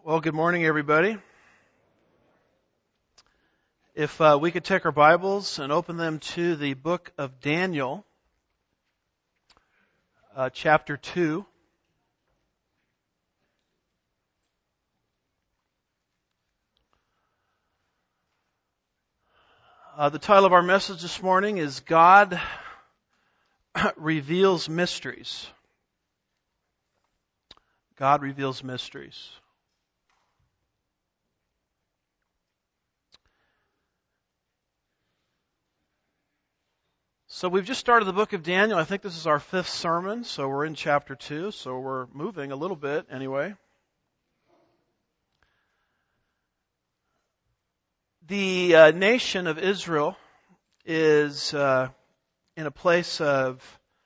Well, good morning, everybody. If we could take our Bibles and open them to the book of Daniel, chapter 2. The title of our message this morning is God Reveals Mysteries. God reveals mysteries. So we've just started the book of Daniel. I think this is our 5th sermon, so we're in chapter 2, so we're moving a little bit anyway. The nation of Israel is in a place of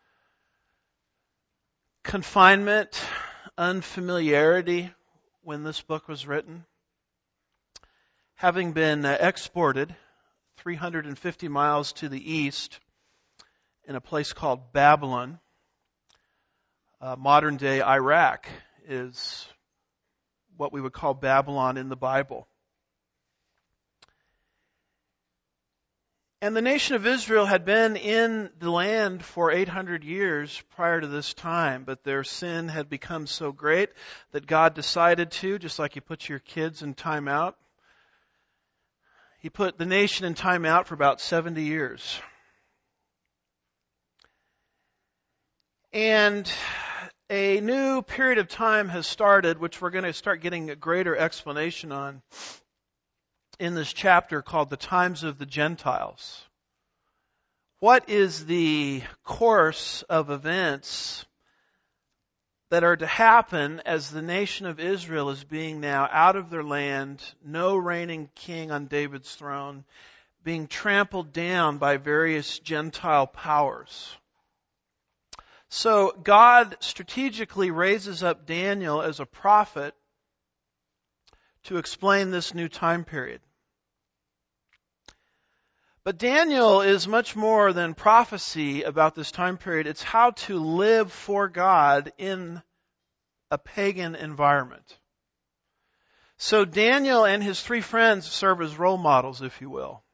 confinement, unfamiliarity when this book was written. Having been exported 350 miles to the east in a place called Babylon, modern-day Iraq is what we would call Babylon in the Bible. And the nation of Israel had been in the land for 800 years prior to this time, but their sin had become so great that God decided to, just like you put your kids in time out, He put the nation in time out for about 70 years. And a new period of time has started, which we're going to start getting a greater explanation on in this chapter, called the times of the Gentiles. What is the course of events that are to happen as the nation of Israel is being now out of their land, no reigning king on David's throne, being trampled down by various Gentile powers? So God strategically raises up Daniel as a prophet to explain this new time period. But Daniel is much more than prophecy about this time period. It's how to live for God in a pagan environment. So Daniel and his 3 friends serve as role models, if you will.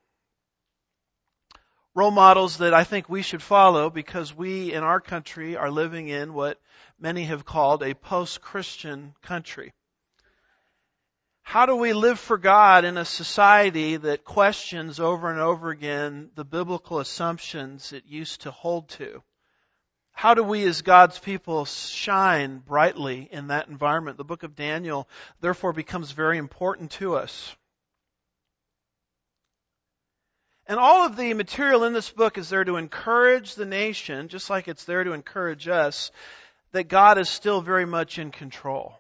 Role models that I think we should follow because we in our country are living in what many have called a post-Christian country. How do we live for God in a society that questions over and over again the biblical assumptions it used to hold to? How do we as God's people shine brightly in that environment? The book of Daniel, therefore, becomes very important to us. And all of the material in this book is there to encourage the nation, just like it's there to encourage us, that God is still very much in control.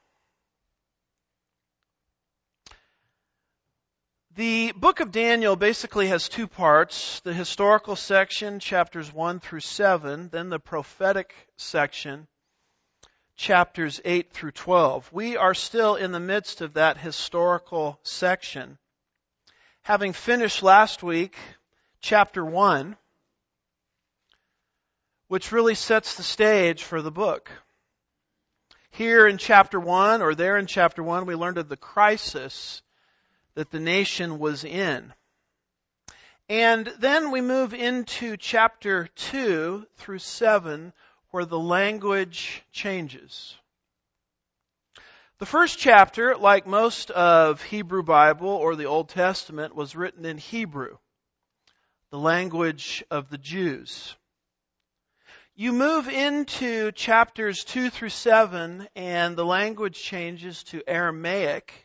The book of Daniel basically has 2 parts. The historical section, chapters 1 through 7, then the prophetic section, chapters 8 through 12. We are still in the midst of that historical section. Having finished last week, chapter 1, which really sets the stage for the book. Here in chapter 1, or there in chapter 1, we learned of the crisis that the nation was in. And then we move into chapter 2 through 7, where the language changes. The first chapter, like most of Hebrew Bible or the Old Testament, was written in Hebrew, the language of the Jews. You move into chapters 2 through 7, and the language changes to Aramaic.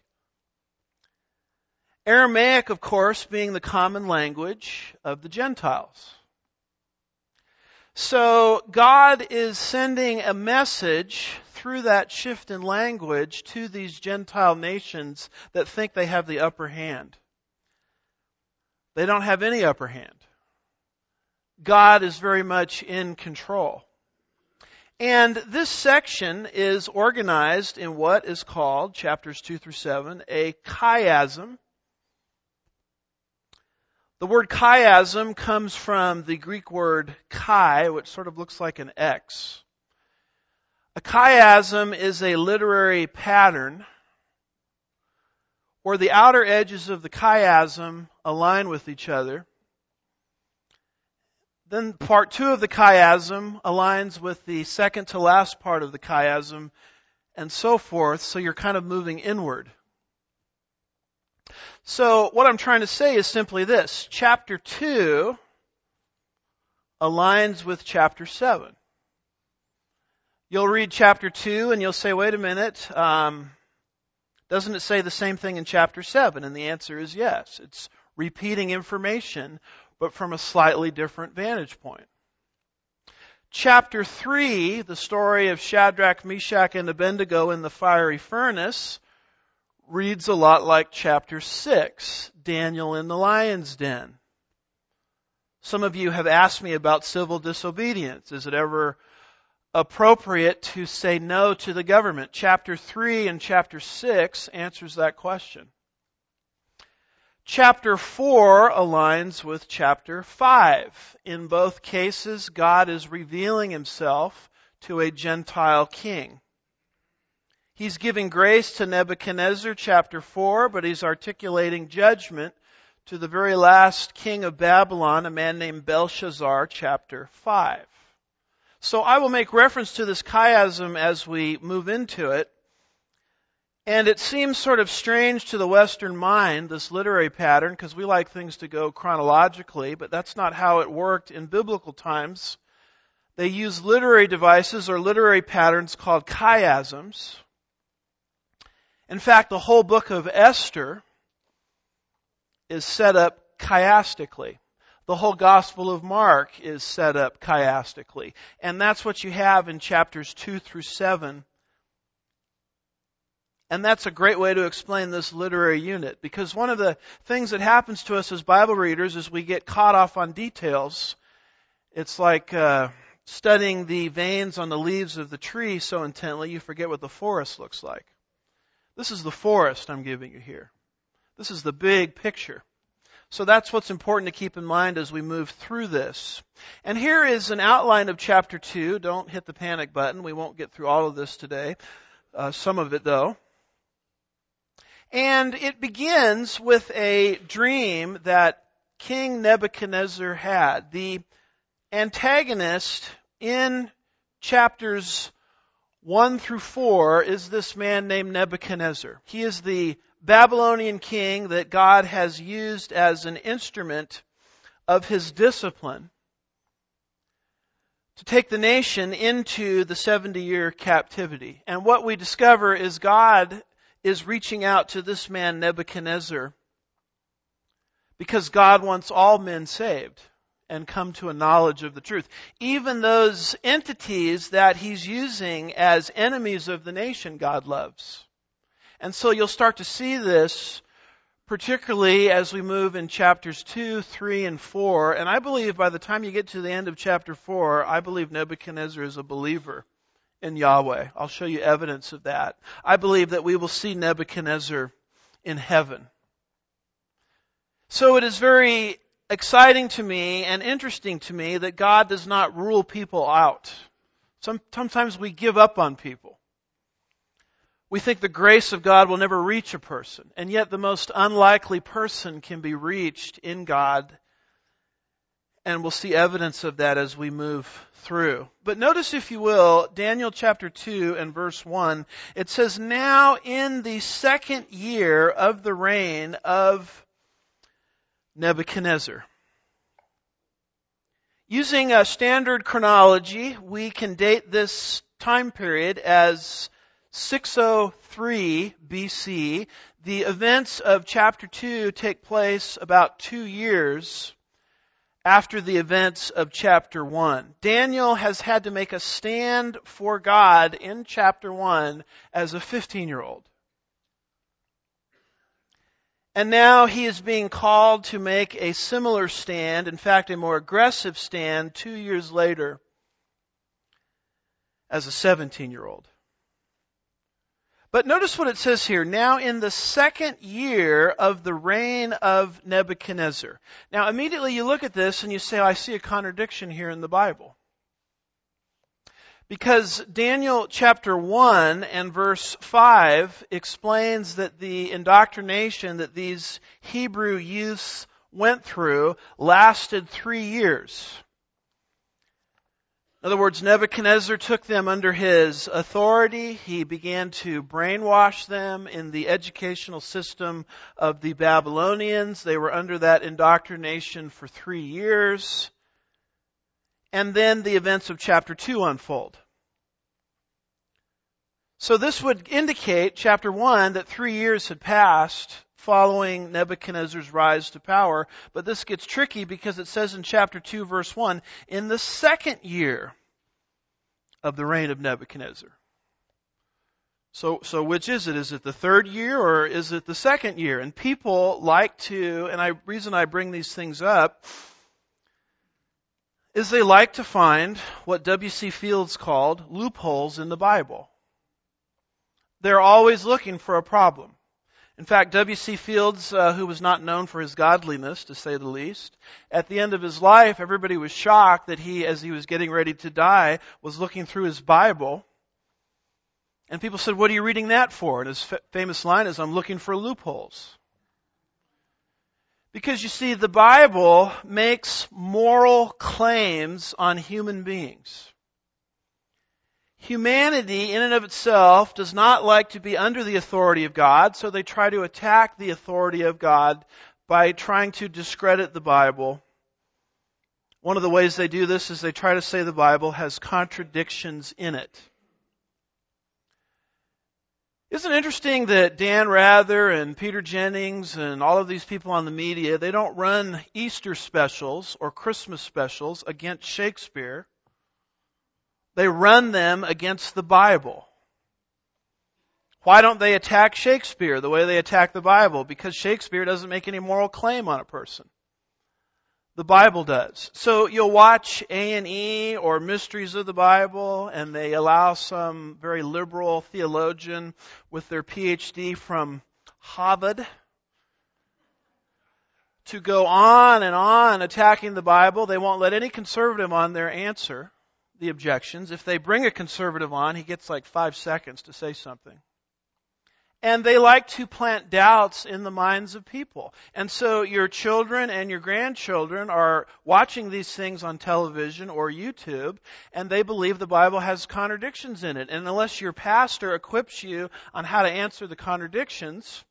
Aramaic, of course, being the common language of the Gentiles. So God is sending a message through that shift in language to these Gentile nations that think they have the upper hand. They don't have any upper hand. God is very much in control. And this section is organized in what is called, chapters 2 through 7, a chiasm. The word chiasm comes from the Greek word chi, which sort of looks like an X. A chiasm is a literary pattern where the outer edges of the chiasm align with each other. Then part 2 of the chiasm aligns with the second to last part of the chiasm, and so forth, so you're kind of moving inward. So what I'm trying to say is simply this. Chapter 2 aligns with chapter 7. You'll read chapter 2 and you'll say, wait a minute, doesn't it say the same thing in chapter 7? And the answer is yes. It's repeating information, but from a slightly different vantage point. Chapter 3, the story of Shadrach, Meshach, and Abednego in the fiery furnace, reads a lot like chapter 6, Daniel in the lion's den. Some of you have asked me about civil disobedience. Is it ever appropriate to say no to the government? Chapter 3 and chapter 6 answers that question. Chapter 4 aligns with chapter 5. In both cases, God is revealing Himself to a Gentile king. He's giving grace to Nebuchadnezzar, chapter 4, but He's articulating judgment to the very last king of Babylon, a man named Belshazzar, chapter 5. So I will make reference to this chiasm as we move into it. And it seems sort of strange to the Western mind, this literary pattern, because we like things to go chronologically, but that's not how it worked in biblical times. They used literary devices or literary patterns called chiasms. In fact, the whole book of Esther is set up chiastically. The whole Gospel of Mark is set up chiastically. And that's what you have in chapters 2 through 7. And that's a great way to explain this literary unit, because one of the things that happens to us as Bible readers is we get caught off on details. It's like studying the veins on the leaves of the tree so intently you forget what the forest looks like. This is the forest I'm giving you here. This is the big picture. So that's what's important to keep in mind as we move through this. And here is an outline of chapter 2. Don't hit the panic button. We won't get through all of this today. Some of it, though. And it begins with a dream that King Nebuchadnezzar had. The antagonist in chapters 1 through 4 is this man named Nebuchadnezzar. He is the Babylonian king that God has used as an instrument of His discipline to take the nation into the 70-year captivity. And what we discover is God is reaching out to this man Nebuchadnezzar because God wants all men saved and come to a knowledge of the truth. Even those entities that He's using as enemies of the nation, God loves. And so you'll start to see this particularly as we move in chapters 2, 3, and 4. And I believe by the time you get to the end of chapter 4, I believe Nebuchadnezzar is a believer in Yahweh. I'll show you evidence of that. I believe that we will see Nebuchadnezzar in heaven. So it is very exciting to me and interesting to me that God does not rule people out. Sometimes we give up on people. We think the grace of God will never reach a person, and yet the most unlikely person can be reached in God, and we'll see evidence of that as we move through. But notice, if you will, Daniel chapter 2 and verse 1, it says, "Now in the second year of the reign of Nebuchadnezzar." Using a standard chronology, we can date this time period as 603 BC. The events of chapter 2 take place about 2 years after the events of chapter 1. Daniel has had to make a stand for God in chapter 1 as a 15-year-old. And now he is being called to make a similar stand, in fact a more aggressive stand 2 years later as a 17-year-old. But notice what it says here. Now in the second year of the reign of Nebuchadnezzar. Now immediately you look at this and you say, I see a contradiction here in the Bible. Because Daniel chapter 1 and verse 5 explains that the indoctrination that these Hebrew youths went through lasted 3 years. In other words, Nebuchadnezzar took them under his authority. He began to brainwash them in the educational system of the Babylonians. They were under that indoctrination for 3 years. And then the events of chapter 2 unfold. So this would indicate, chapter 1, that 3 years had passed following Nebuchadnezzar's rise to power. But this gets tricky because it says in chapter 2, verse 1, in the second year of the reign of Nebuchadnezzar. So which is it? Is it the third year or is it the second year? And people like to, and the reason I bring these things up is they like to find what W.C. Fields called loopholes in the Bible. They're always looking for a problem. In fact, W.C. Fields, who was not known for his godliness, to say the least, at the end of his life, everybody was shocked that he, as he was getting ready to die, was looking through his Bible. And people said, "What are you reading that for?" And his famous line is, "I'm looking for loopholes." Because you see, the Bible makes moral claims on human beings. Humanity, in and of itself, does not like to be under the authority of God, so they try to attack the authority of God by trying to discredit the Bible. One of the ways they do this is they try to say the Bible has contradictions in it. Isn't it interesting that Dan Rather and Peter Jennings and all of these people on the media, they don't run Easter specials or Christmas specials against Shakespeare. They run them against the Bible. Why don't they attack Shakespeare the way they attack the Bible? Because Shakespeare doesn't make any moral claim on a person. The Bible does. So you'll watch A&E or Mysteries of the Bible, and they allow some very liberal theologian with their PhD from Harvard to go on and on attacking the Bible. They won't let any conservative on there answer the objections. If they bring a conservative on, he gets like 5 seconds to say something. And they like to plant doubts in the minds of people. And so your children and your grandchildren are watching these things on television or YouTube, and they believe the Bible has contradictions in it. And unless your pastor equips you on how to answer the contradictions,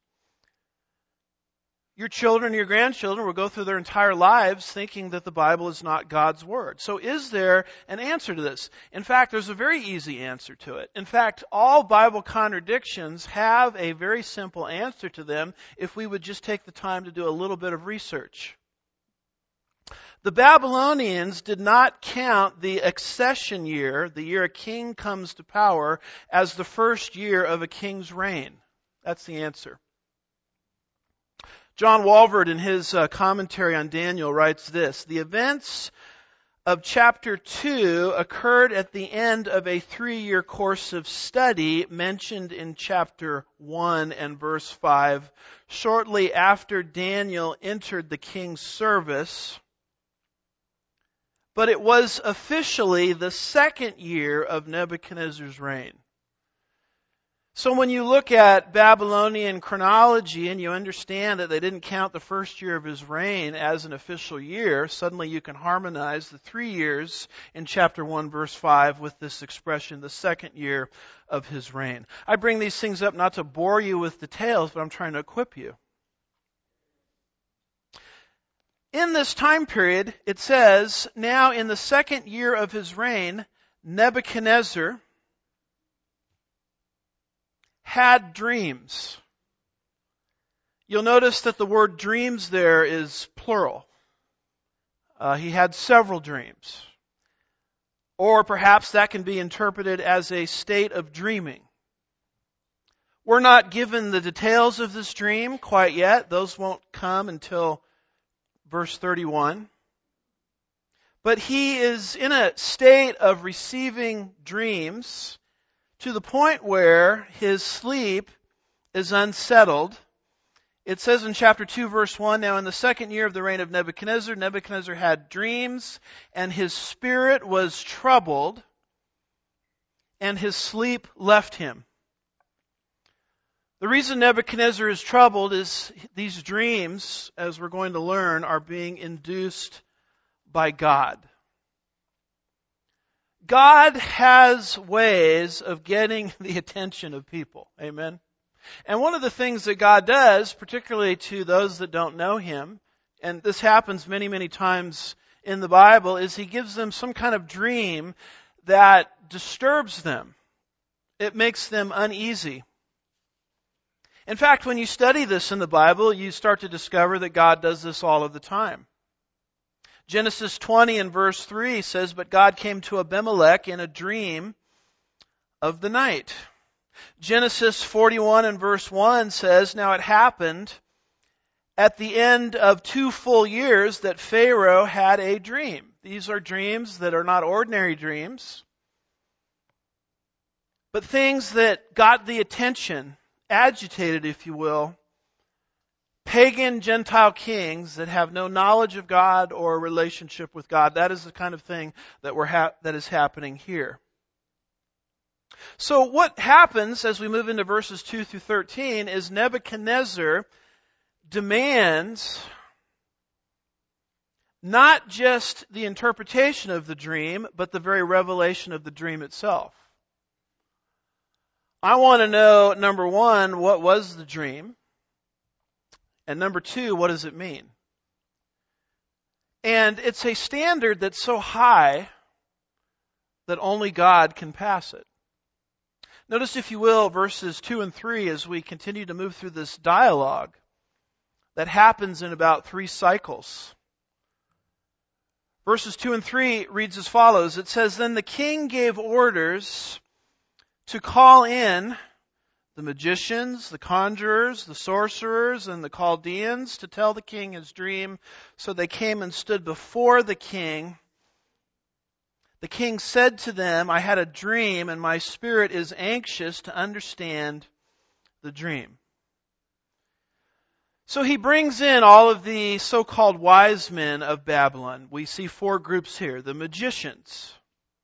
your children, your grandchildren will go through their entire lives thinking that the Bible is not God's Word. So is there an answer to this? In fact, there's a very easy answer to it. In fact, all Bible contradictions have a very simple answer to them if we would just take the time to do a little bit of research. The Babylonians did not count the accession year, the year a king comes to power, as the first year of a king's reign. That's the answer. John Walvoord, in his commentary on Daniel, writes this: the events of chapter 2 occurred at the end of a 3-year course of study mentioned in chapter 1 and verse 5, shortly after Daniel entered the king's service. But it was officially the second year of Nebuchadnezzar's reign. So when you look at Babylonian chronology and you understand that they didn't count the first year of his reign as an official year, suddenly you can harmonize the 3 years in chapter 1 verse 5 with this expression, the second year of his reign. I bring these things up not to bore you with details, but I'm trying to equip you. In this time period, it says, now in the second year of his reign, Nebuchadnezzar had dreams. You'll notice that the word dreams there is plural. He had several dreams. Or perhaps that can be interpreted as a state of dreaming. We're not given the details of this dream quite yet. Those won't come until verse 31. But he is in a state of receiving dreams to the point where his sleep is unsettled. It says in chapter 2, verse 1, now in the second year of the reign of Nebuchadnezzar, Nebuchadnezzar had dreams, and his spirit was troubled. and his sleep left him. The reason Nebuchadnezzar is troubled is these dreams, as we're going to learn, are being induced by God. God has ways of getting the attention of people. Amen. And one of the things that God does, particularly to those that don't know Him, and this happens many, many times in the Bible, is He gives them some kind of dream that disturbs them. It makes them uneasy. In fact, when you study this in the Bible, you start to discover that God does this all of the time. Genesis 20 and verse 3 says, "But God came to Abimelech in a dream of the night." Genesis 41 and verse 1 says, "Now it happened at the end of 2 full years that Pharaoh had a dream." These are dreams that are not ordinary dreams, but things that got the attention, agitated, if you will, pagan Gentile kings that have no knowledge of God or a relationship with God. That is the kind of thing that is happening here. So what happens as we move into verses 2 through 13 is Nebuchadnezzar demands not just the interpretation of the dream, but the very revelation of the dream itself. I want to know, number one, what was the dream? And number two, what does it mean? And it's a standard that's so high that only God can pass it. Notice, if you will, verses 2 and 3 as we continue to move through this dialogue that happens in about 3 cycles. Verses 2 and 3 reads as follows. It says, "Then the king gave orders to call in the magicians, the conjurers, the sorcerers, and the Chaldeans to tell the king his dream. So they came and stood before the king. The king said to them, 'I had a dream, and my spirit is anxious to understand the dream.'" So he brings in all of the so-called wise men of Babylon. We see 4 groups here. The magicians.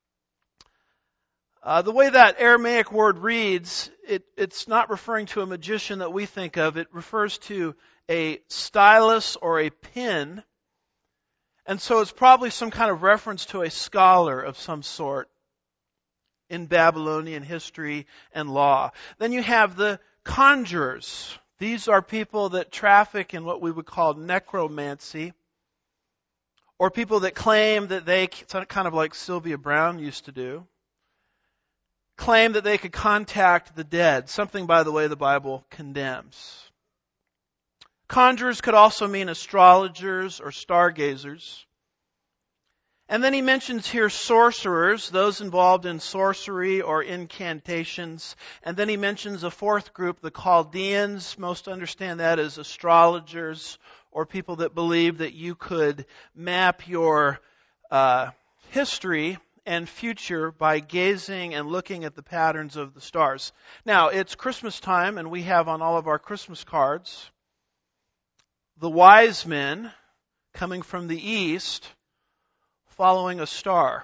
The way that Aramaic word reads, it's not referring to a magician that we think of. It refers to a stylus or a pen. And so it's probably some kind of reference to a scholar of some sort in Babylonian history and law. Then you have the conjurers. These are people that traffic in what we would call necromancy, or people that claim that they, kind of like Sylvia Brown used to do, claim that they could contact the dead, something, by the way, the Bible condemns. Conjurers could also mean astrologers or stargazers. And then he mentions here sorcerers, those involved in sorcery or incantations. And then he mentions a 4th group, the Chaldeans. Most understand that as astrologers or people that believe that you could map your history and future by gazing and looking at the patterns of the stars. Now, it's Christmas time, and we have on all of our Christmas cards the wise men coming from the east following a star.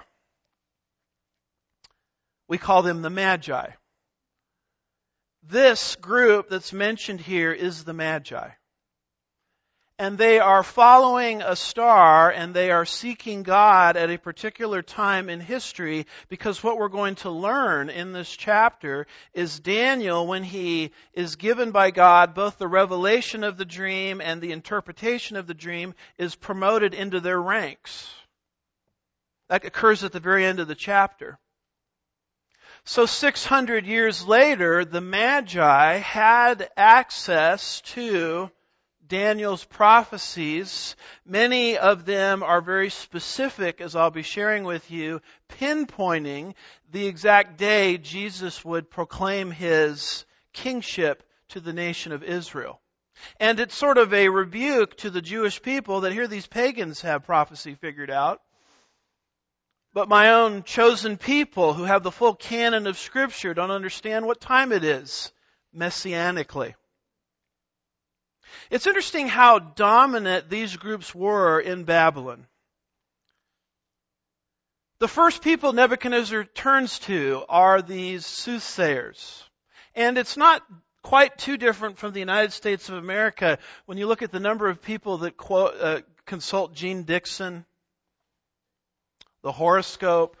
We call them the Magi. This group that's mentioned here is the Magi. And they are following a star, and they are seeking God at a particular time in history, because what we're going to learn in this chapter is Daniel, when he is given by God both the revelation of the dream and the interpretation of the dream, is promoted into their ranks. That occurs at the very end of the chapter. So 600 years later, the Magi had access to Daniel's prophecies. Many of them are very specific, as I'll be sharing with you, pinpointing the exact day Jesus would proclaim His kingship to the nation of Israel. And it's sort of a rebuke to the Jewish people that here these pagans have prophecy figured out, but my own chosen people who have the full canon of Scripture don't understand what time it is, messianically. It's interesting how dominant these groups were in Babylon. The first people Nebuchadnezzar turns to are these soothsayers. And it's not quite too different from the United States of America when you look at the number of people that consult Gene Dixon, the horoscope,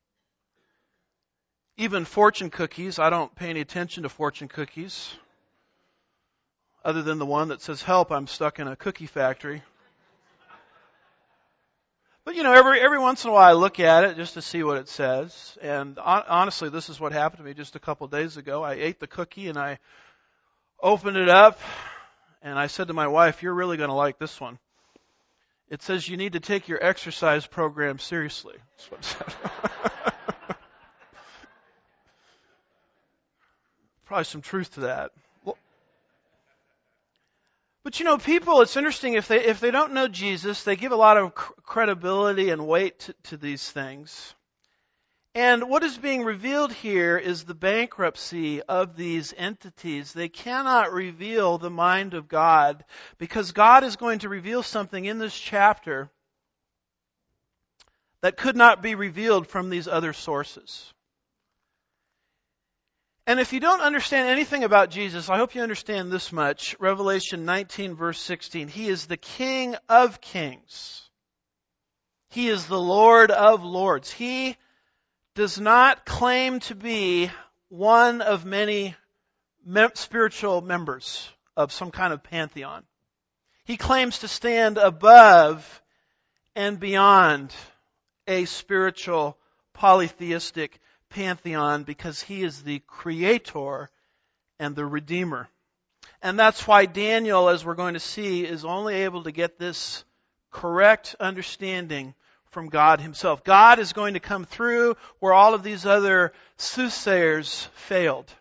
even fortune cookies. I don't pay any attention to fortune cookies, other than the one that says, "Help, I'm stuck in a cookie factory." But every once in a while I look at it just to see what it says. And honestly, this is what happened to me just a couple of days ago. I ate the cookie and I opened it up and I said to my wife, "You're really going to like this one. It says you need to take your exercise program seriously." That's what it said. Probably some truth to that. But people, it's interesting, if they don't know Jesus, they give a lot of credibility and weight to these things. And what is being revealed here is the bankruptcy of these entities. They cannot reveal the mind of God, because God is going to reveal something in this chapter that could not be revealed from these other sources. And if you don't understand anything about Jesus, I hope you understand this much. Revelation 19 verse 16. He is the King of kings. He is the Lord of lords. He does not claim to be one of many spiritual members of some kind of pantheon. He claims to stand above and beyond a spiritual polytheistic pantheon, because he is the creator and the redeemer. And that's why Daniel, as we're going to see, is only able to get this correct understanding from God himself. God is going to come through where all of these other soothsayers failed.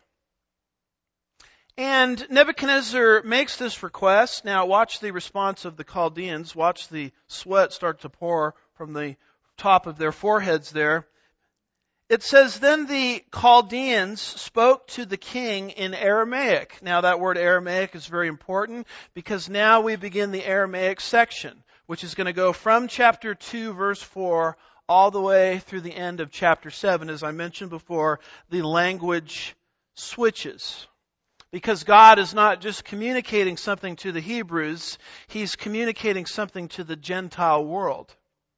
And Nebuchadnezzar makes this request. Now watch the response of the Chaldeans. Watch the sweat start to pour from the top of their foreheads there. It says, "Then the Chaldeans spoke to the king in Aramaic." Now that word Aramaic is very important, because now we begin the Aramaic section, which is going to go from chapter 2 verse 4 all the way through the end of chapter 7. As I mentioned before, the language switches. Because God is not just communicating something to the Hebrews, He's communicating something to the Gentile world.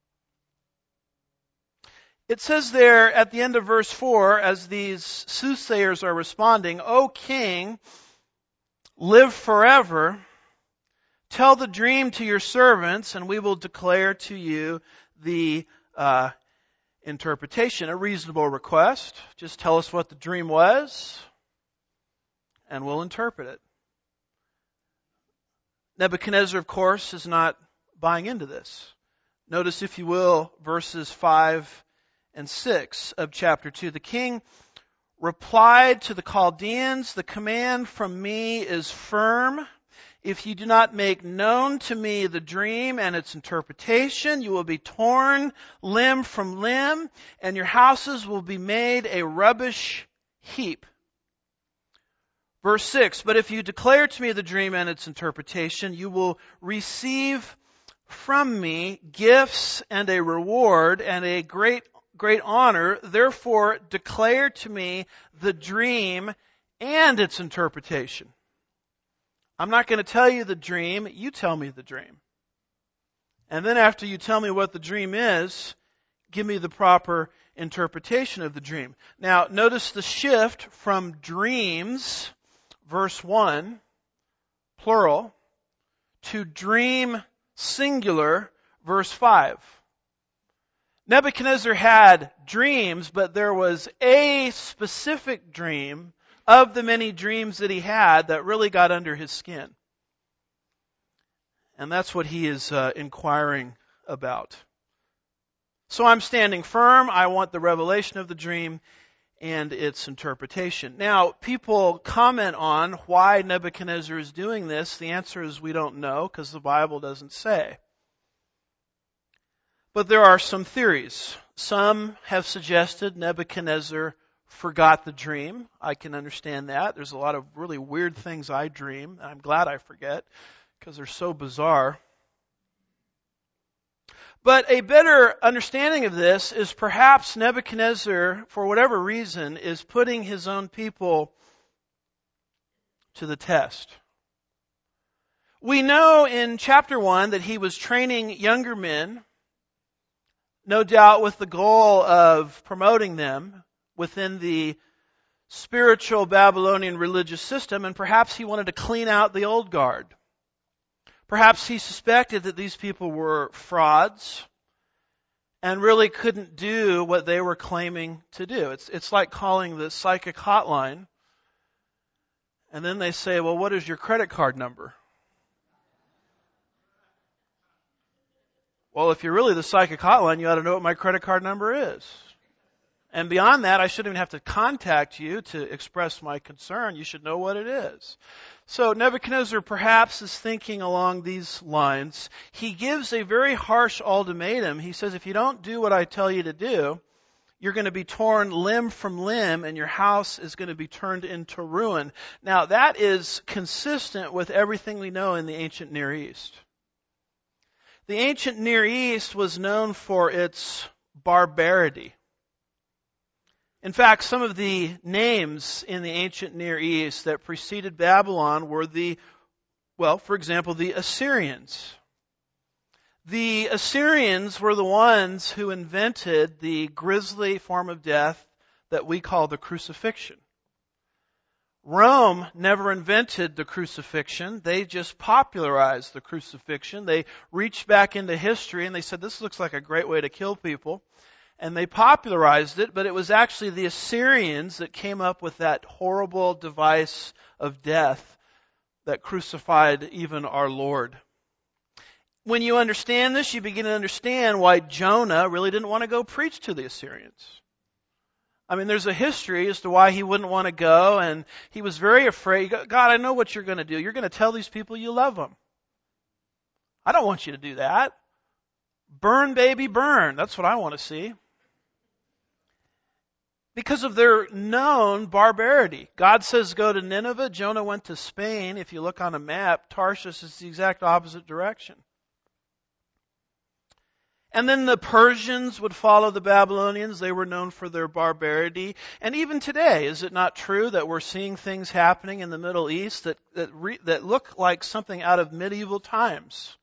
It says there at the end of verse 4, as these soothsayers are responding, "O king, live forever. Tell the dream to your servants, and we will declare to you the interpretation." A reasonable request. Just tell us what the dream was, and we'll interpret it. Nebuchadnezzar, of course, is not buying into this. Notice, if you will, verses 5 and 6 of chapter 2. "The king replied to the Chaldeans, 'The command from me is firm. If you do not make known to me the dream and its interpretation, you will be torn limb from limb, and your houses will be made a rubbish heap.' Verse 6, 'But if you declare to me the dream and its interpretation, you will receive from me gifts and a reward and a great honor. Therefore, declare to me the dream and its interpretation.'" I'm not going to tell you the dream. You tell me the dream. And then after you tell me what the dream is, give me the proper interpretation of the dream. Now, notice the shift from dreams, verse 1, plural, to dream, singular, verse 5. Nebuchadnezzar had dreams, but there was a specific dream of the many dreams that he had that really got under his skin. And that's what he is inquiring about. "So I'm standing firm. I want the revelation of the dream and its interpretation." Now, people comment on why Nebuchadnezzar is doing this. The answer is we don't know, because the Bible doesn't say. But there are some theories. Some have suggested Nebuchadnezzar forgot the dream. I can understand that. There's a lot of really weird things I dream. I'm glad I forget, because they're so bizarre. But a better understanding of this is perhaps Nebuchadnezzar, for whatever reason, is putting his own people to the test. We know in chapter 1 that he was training younger men, no doubt with the goal of promoting them within the spiritual Babylonian religious system, and perhaps he wanted to clean out the old guard. Perhaps he suspected that these people were frauds and really couldn't do what they were claiming to do. It's like calling the psychic hotline, and then they say, well, what is your credit card number? Well, if you're really the psychic hotline, you ought to know what my credit card number is. And beyond that, I shouldn't even have to contact you to express my concern. You should know what it is. So Nebuchadnezzar perhaps is thinking along these lines. He gives a very harsh ultimatum. He says, if you don't do what I tell you to do, you're going to be torn limb from limb and your house is going to be turned into ruin. Now, that is consistent with everything we know in the ancient Near East. The ancient Near East was known for its barbarity. In fact, some of the names in the ancient Near East that preceded Babylon were for example, the Assyrians. The Assyrians were the ones who invented the grisly form of death that we call the crucifixion. Rome never invented the crucifixion. They just popularized the crucifixion. They reached back into history and they said, this looks like a great way to kill people. And they popularized it, but it was actually the Assyrians that came up with that horrible device of death that crucified even our Lord. When you understand this, you begin to understand why Jonah really didn't want to go preach to the Assyrians. I mean, there's a history as to why he wouldn't want to go, and he was very afraid. God, I know what you're going to do. You're going to tell these people you love them. I don't want you to do that. Burn, baby, burn. That's what I want to see. Because of their known barbarity. God says go to Nineveh. Jonah went to Spain. If you look on a map, Tarshish is the exact opposite direction. And then the Persians would follow the Babylonians. They were known for their barbarity. And even today, is it not true that we're seeing things happening in the Middle East that look like something out of medieval times?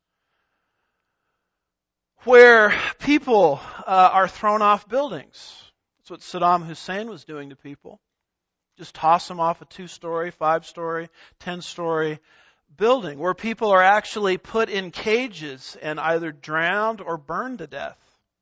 Where people are thrown off buildings. That's what Saddam Hussein was doing to people. Just toss them off a 2-story, 5-story, 10-story building, where people are actually put in cages and either drowned or burned to death.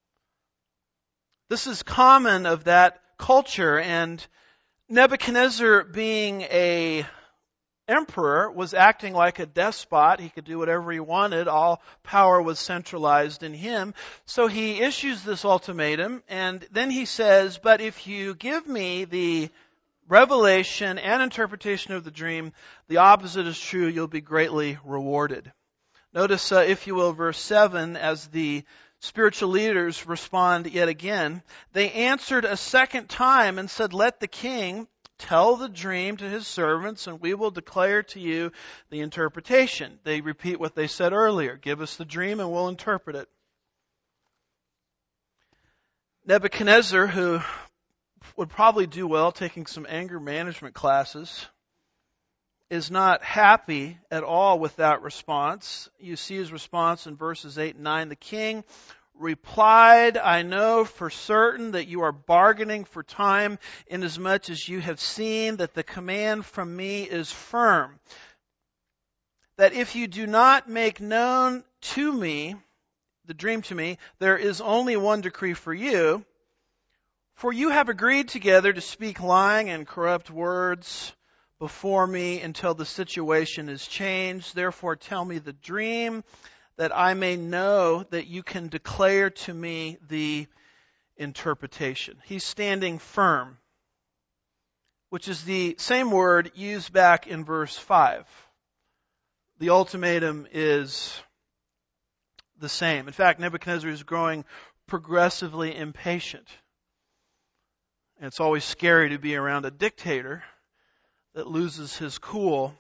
This is common of that culture, and Nebuchadnezzar, being a emperor, was acting like a despot. He could do whatever he wanted. All power was centralized in him. So he issues this ultimatum, and then he says, but if you give me the revelation and interpretation of the dream, the opposite is true, you'll be greatly rewarded. Notice, if you will, verse 7, as the spiritual leaders respond yet again. They answered a second time and said, let the king tell the dream to his servants, and we will declare to you the interpretation. They repeat what they said earlier. Give us the dream and we'll interpret it. Nebuchadnezzar, who would probably do well taking some anger management classes, is not happy at all with that response. You see his response in verses 8 and 9. The king replied, I know for certain that you are bargaining for time, inasmuch as you have seen that the command from me is firm. That if you do not make known to me, the dream to me, there is only one decree for you. For you have agreed together to speak lying and corrupt words before me until the situation is changed. Therefore tell me the dream, that I may know that you can declare to me the interpretation. He's standing firm, which is the same word used back in verse 5. The ultimatum is the same. In fact, Nebuchadnezzar is growing progressively impatient. And it's always scary to be around a dictator that loses his cool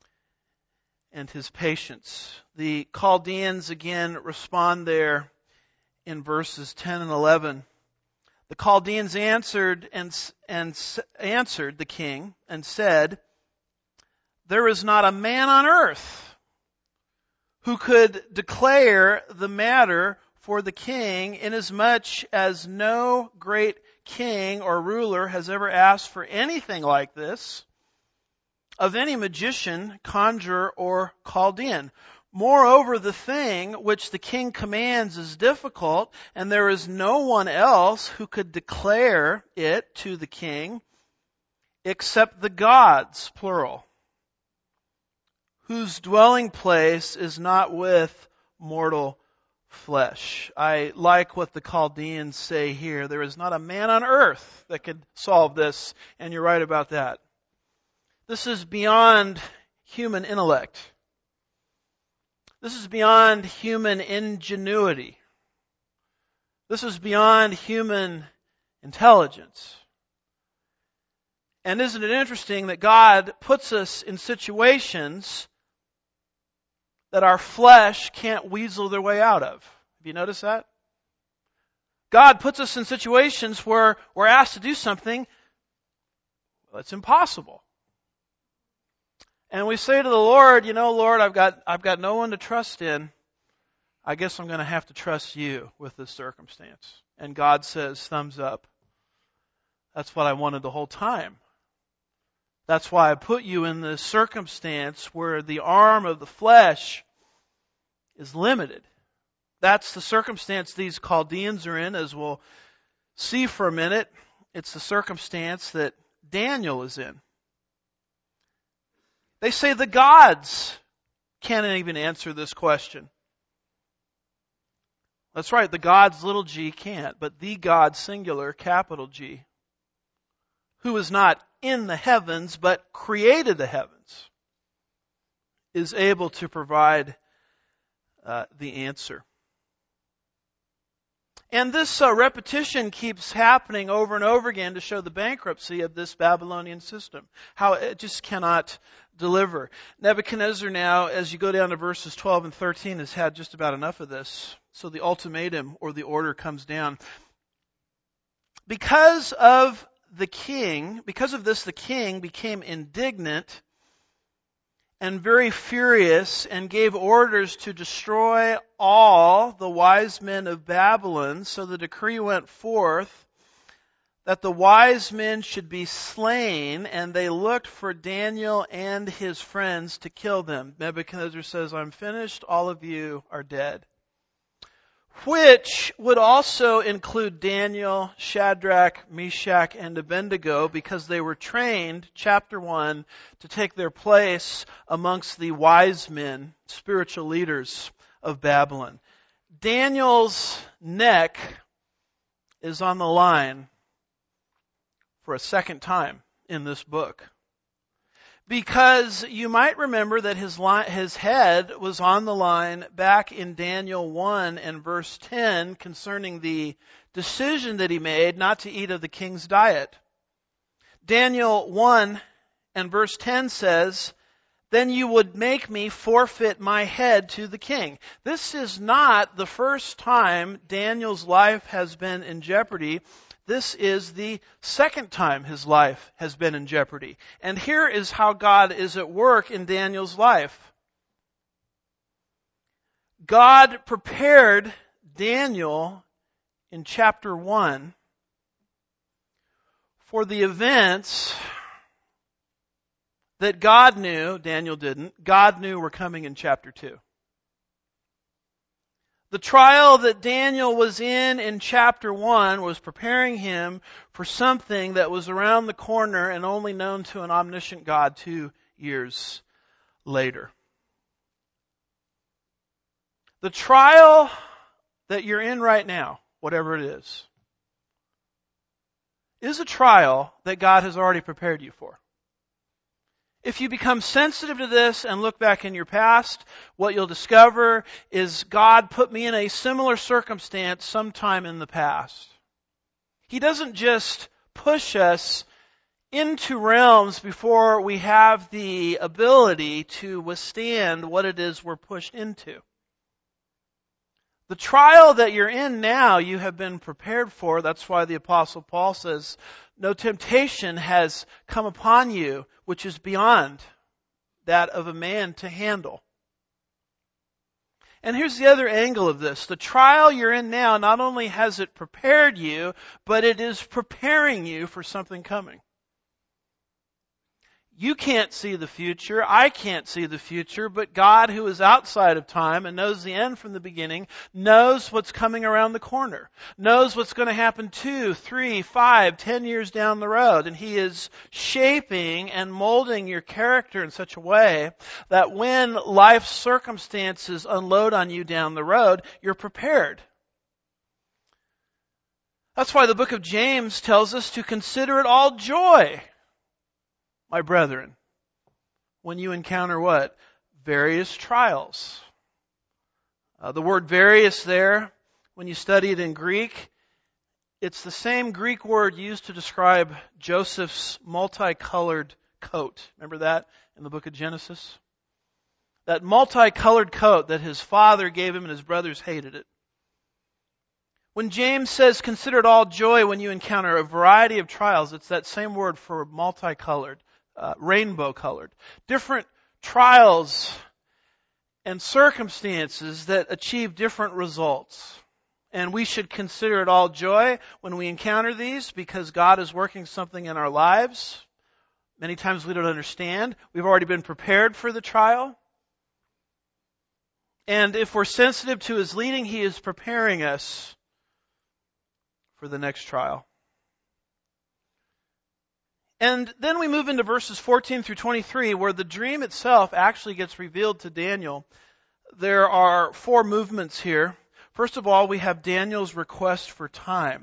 and his patience. The Chaldeans again respond there in verses 10 and 11. The Chaldeans answered answered the king and said, "There is not a man on earth who could declare the matter for the king, inasmuch as no great king or ruler has ever asked for anything like this of any magician, conjurer, or Chaldean. Moreover, the thing which the king commands is difficult, and there is no one else who could declare it to the king except the gods," plural, "whose dwelling place is not with mortal flesh." I like what the Chaldeans say here. There is not a man on earth that could solve this, and you're right about that. This is beyond human intellect. This is beyond human ingenuity. This is beyond human intelligence. And isn't it interesting that God puts us in situations that our flesh can't weasel their way out of? Have you noticed that? God puts us in situations where we're asked to do something that's impossible. And we say to the Lord, Lord, I've got no one to trust in. I guess I'm going to have to trust you with this circumstance. And God says, thumbs up. That's what I wanted the whole time. That's why I put you in this circumstance where the arm of the flesh is limited. That's the circumstance these Chaldeans are in, as we'll see for a minute. It's the circumstance that Daniel is in. They say the gods can't even answer this question. That's right, the gods, little g, can't, but the God, singular, capital G, who is not in the heavens, but created the heavens, is able to provide the answer. And this repetition keeps happening over and over again to show the bankruptcy of this Babylonian system, how it just cannot deliver. Nebuchadnezzar now, as you go down to verses 12 and 13, has had just about enough of this. So the ultimatum or the order comes down. Because of this, the king became indignant and very furious and gave orders to destroy all the wise men of Babylon. So the decree went forth that the wise men should be slain, and they looked for Daniel and his friends to kill them. Nebuchadnezzar says, "I'm finished, all of you are dead." Which would also include Daniel, Shadrach, Meshach, and Abednego, because they were trained, chapter 1, to take their place amongst the wise men, spiritual leaders of Babylon. Daniel's neck is on the line for a second time in this book. Because you might remember that his head was on the line back in Daniel 1 and verse 10 concerning the decision that he made not to eat of the king's diet. Daniel 1 and verse 10 says, "Then you would make me forfeit my head to the king." This is not the first time Daniel's life has been in jeopardy. This is the second time his life has been in jeopardy. And here is how God is at work in Daniel's life. God prepared Daniel in chapter 1 for the events that God knew, Daniel didn't, God knew were coming in chapter 2. The trial that Daniel was in chapter 1 was preparing him for something that was around the corner and only known to an omniscient God 2 years later. The trial that you're in right now, whatever it is a trial that God has already prepared you for. If you become sensitive to this and look back in your past, what you'll discover is God put me in a similar circumstance sometime in the past. He doesn't just push us into realms before we have the ability to withstand what it is we're pushed into. The trial that you're in now, you have been prepared for. That's why the Apostle Paul says, no temptation has come upon you, which is beyond that of a man to handle. And here's the other angle of this. The trial you're in now, not only has it prepared you, but it is preparing you for something coming. You can't see the future. I can't see the future, but God, who is outside of time and knows the end from the beginning, knows what's coming around the corner, knows what's going to happen 2, 3, 5, 10 years down the road. And He is shaping and molding your character in such a way that when life's circumstances unload on you down the road, you're prepared. That's why the book of James tells us to consider it all joy, my brethren, when you encounter what? Various trials. The word various there, when you study it in Greek, it's the same Greek word used to describe Joseph's multicolored coat. Remember that in the book of Genesis? That multicolored coat that his father gave him and his brothers hated it. When James says, consider it all joy when you encounter a variety of trials, it's that same word for multicolored. Rainbow colored. Different trials and circumstances that achieve different results. And we should consider it all joy when we encounter these because God is working something in our lives. Many times we don't understand. We've already been prepared for the trial. And if we're sensitive to His leading, He is preparing us for the next trial. And then we move into verses 14 through 23, where the dream itself actually gets revealed to Daniel. There are 4 movements here. First of all, we have Daniel's request for time.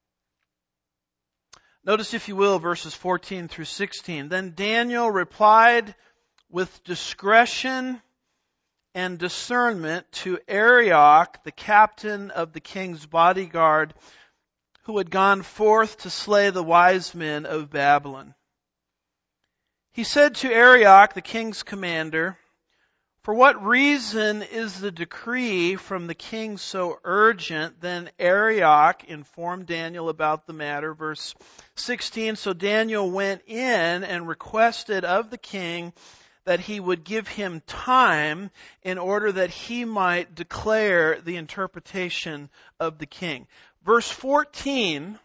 Notice, if you will, verses 14 through 16. Then Daniel replied with discretion and discernment to Arioch, the captain of the king's bodyguard, who had gone forth to slay the wise men of Babylon. He said to Arioch, the king's commander, for what reason is the decree from the king so urgent? Then Arioch informed Daniel about the matter. Verse 16, so Daniel went in and requested of the king that he would give him time in order that he might declare the interpretation of the king. Verse 14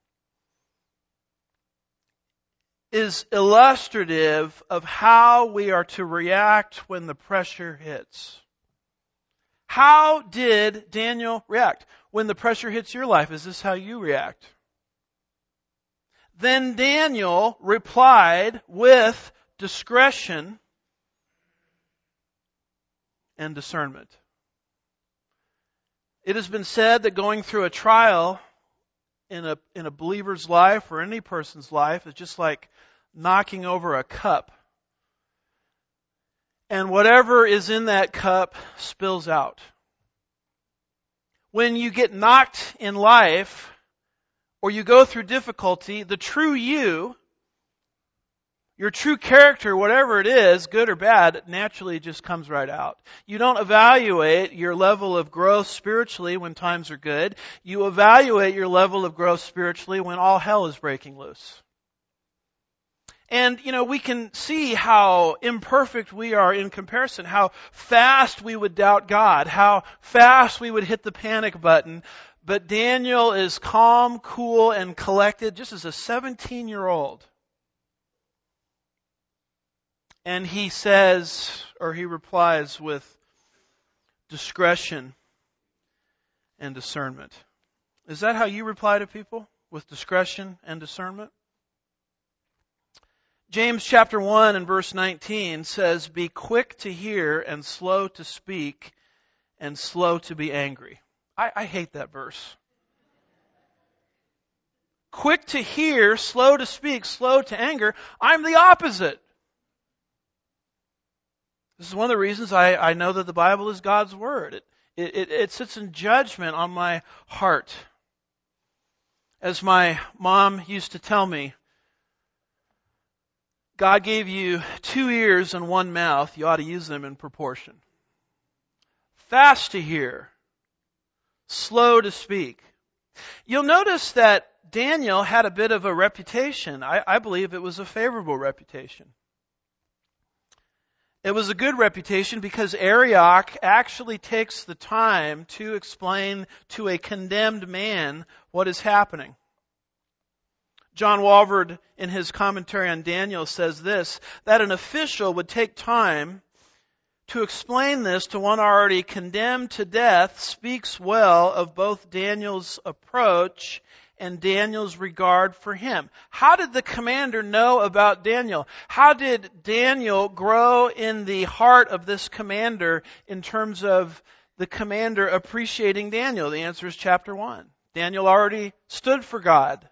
is illustrative of how we are to react when the pressure hits. How did Daniel react? When the pressure hits your life, is this how you react? Then Daniel replied with discretion and discernment. It has been said that going through a trial in a believer's life or any person's life is just like knocking over a cup. And whatever is in that cup spills out. When you get knocked in life or you go through difficulty, the true you, your true character, whatever it is, good or bad, naturally just comes right out. You don't evaluate your level of growth spiritually when times are good. You evaluate your level of growth spiritually when all hell is breaking loose. And, we can see how imperfect we are in comparison, how fast we would doubt God, how fast we would hit the panic button. But Daniel is calm, cool, and collected just as a 17-year-old. And he says, or he replies with discretion and discernment. Is that how you reply to people? With discretion and discernment? James chapter 1 and verse 19 says, be quick to hear and slow to speak and slow to be angry. I hate that verse. Quick to hear, slow to speak, slow to anger. I'm the opposite. This is one of the reasons I know that the Bible is God's Word. It sits in judgment on my heart. As my mom used to tell me, God gave you 2 ears and 1 mouth. You ought to use them in proportion. Fast to hear, slow to speak. You'll notice that Daniel had a bit of a reputation. I believe it was a favorable reputation. It was a good reputation because Arioch actually takes the time to explain to a condemned man what is happening. John Walvoord, in his commentary on Daniel, says this, that an official would take time to explain this to one already condemned to death speaks well of both Daniel's approach and Daniel's regard for him. How did the commander know about Daniel? How did Daniel grow in the heart of this commander in terms of the commander appreciating Daniel? The answer is chapter 1. Daniel already stood for God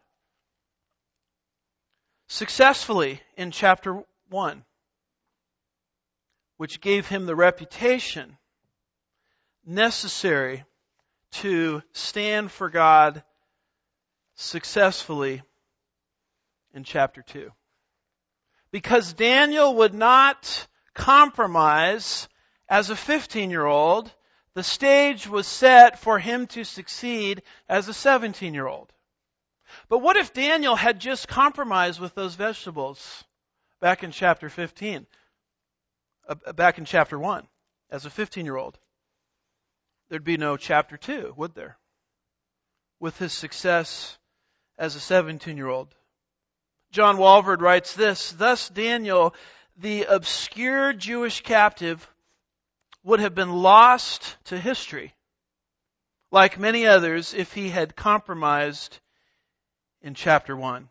successfully in chapter 1, which gave him the reputation necessary to stand for God successfully in chapter 2. Because Daniel would not compromise as a 15-year-old, the stage was set for him to succeed as a 17-year-old. But what if Daniel had just compromised with those vegetables back in chapter 15? Back in chapter 1, as a 15-year-old? There'd be no chapter 2, would there? With his success as a 17-year-old. John Walvoord writes this, thus Daniel, the obscure Jewish captive, would have been lost to history, like many others, if he had compromised in chapter 1.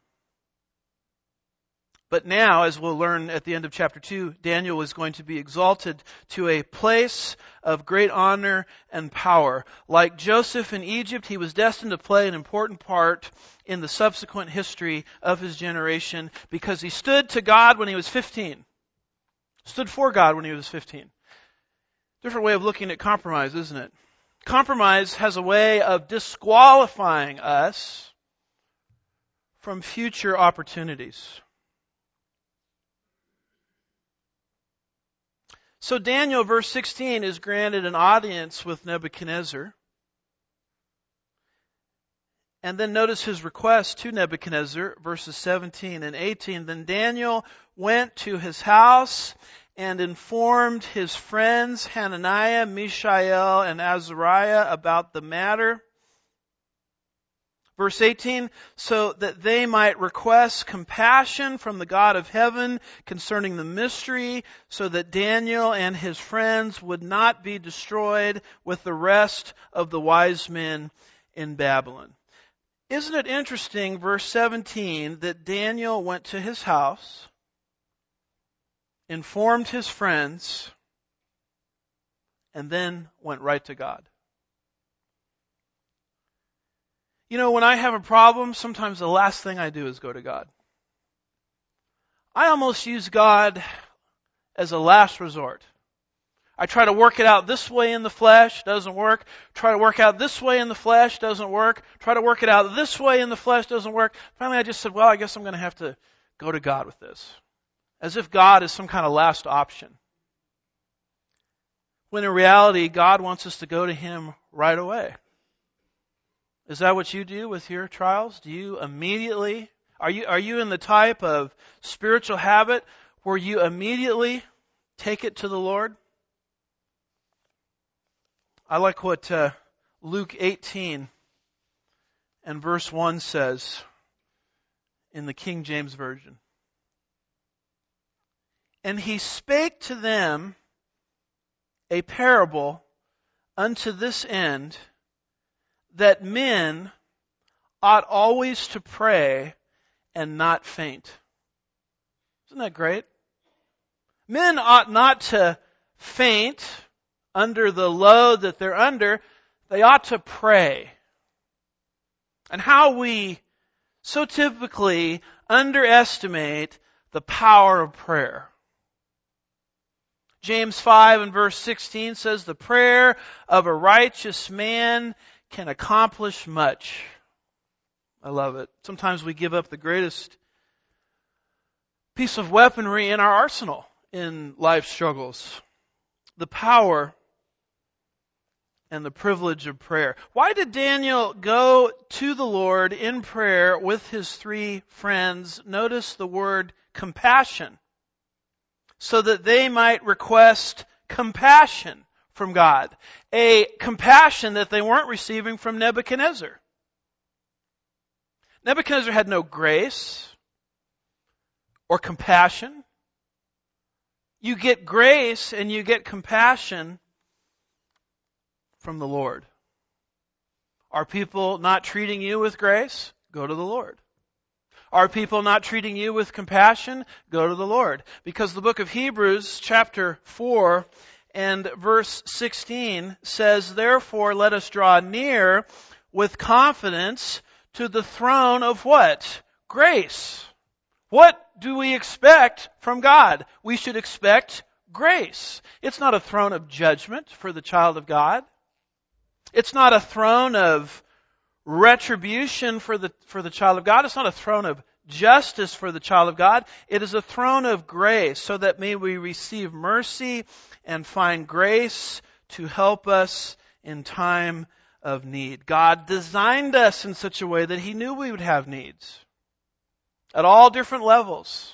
But now, as we'll learn at the end of chapter 2, Daniel is going to be exalted to a place of great honor and power. Like Joseph in Egypt, he was destined to play an important part in the subsequent history of his generation because he stood to God when he was 15. Stood for God when he was 15. Different way of looking at compromise, isn't it? Compromise has a way of disqualifying us from future opportunities. So Daniel, verse 16, is granted an audience with Nebuchadnezzar. And then notice his request to Nebuchadnezzar, verses 17 and 18. Then Daniel went to his house and informed his friends Hananiah, Mishael, and Azariah about the matter. Verse 18, so that they might request compassion from the God of heaven concerning the mystery, so that Daniel and his friends would not be destroyed with the rest of the wise men in Babylon. Isn't it interesting, verse 17, that Daniel went to his house, informed his friends, and then went right to God? You know, when I have a problem, sometimes the last thing I do is go to God. I almost use God as a last resort. I try to work it out this way in the flesh, doesn't work. Try to work out this way in the flesh, doesn't work. Try to work it out this way in the flesh, doesn't work. Finally, I just said, well, I guess I'm going to have to go to God with this. As if God is some kind of last option. When in reality, God wants us to go to Him right away. Is that what you do with your trials? Do you immediately, are you in the type of spiritual habit where you immediately take it to the Lord? I like what Luke 18 and verse 1 says in the King James Version. And he spake to them a parable unto this end, that men ought always to pray and not faint. Isn't that great? Men ought not to faint under the load that they're under. They ought to pray. And how we so typically underestimate the power of prayer. James 5 and verse 16 says, the prayer of a righteous man can accomplish much. I love it. Sometimes we give up the greatest piece of weaponry in our arsenal in life struggles. The power and the privilege of prayer. Why did Daniel go to the Lord in prayer with his three friends? Notice the word compassion. So that they might request compassion from God. A compassion that they weren't receiving from Nebuchadnezzar. Nebuchadnezzar had no grace or compassion. You get grace and you get compassion from the Lord. Are people not treating you with grace? Go to the Lord. Are people not treating you with compassion? Go to the Lord. Because the book of Hebrews, chapter 4 and verse 16 says, "Therefore let us draw near with confidence to the throne of" what? Grace. What do we expect from God? We should expect grace. It's not a throne of judgment for the child of God. It's not a throne of retribution for the child of God. It's not a throne of justice for the child of God. It is a throne of grace, so that may we receive mercy and find grace to help us in time of need. God designed us in such a way that He knew we would have needs at all different levels.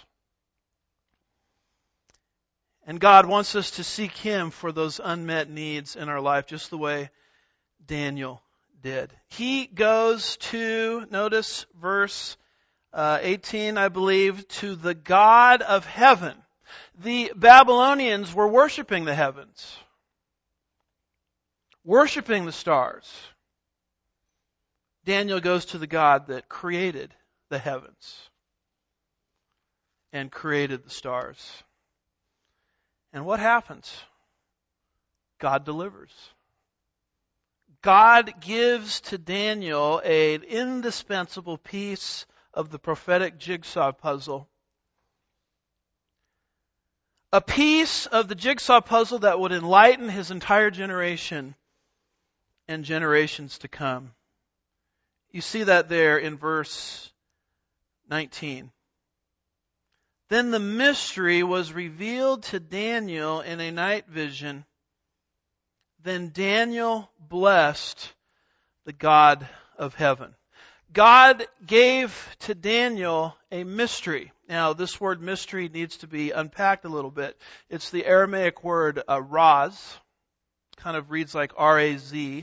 And God wants us to seek Him for those unmet needs in our life, just the way Daniel did. He goes to, notice verse 18, I believe, to the God of heaven. The Babylonians were worshiping the heavens, worshiping the stars. Daniel goes to the God that created the heavens and created the stars. And what happens? God delivers. God gives to Daniel an indispensable piece of the prophetic jigsaw puzzle. A piece of the jigsaw puzzle that would enlighten his entire generation and generations to come. You see that there in verse 19. Then the mystery was revealed to Daniel in a night vision. Then Daniel blessed the God of heaven. God gave to Daniel a mystery. Now, this word mystery needs to be unpacked a little bit. It's the Aramaic word raz. Kind of reads like R-A-Z.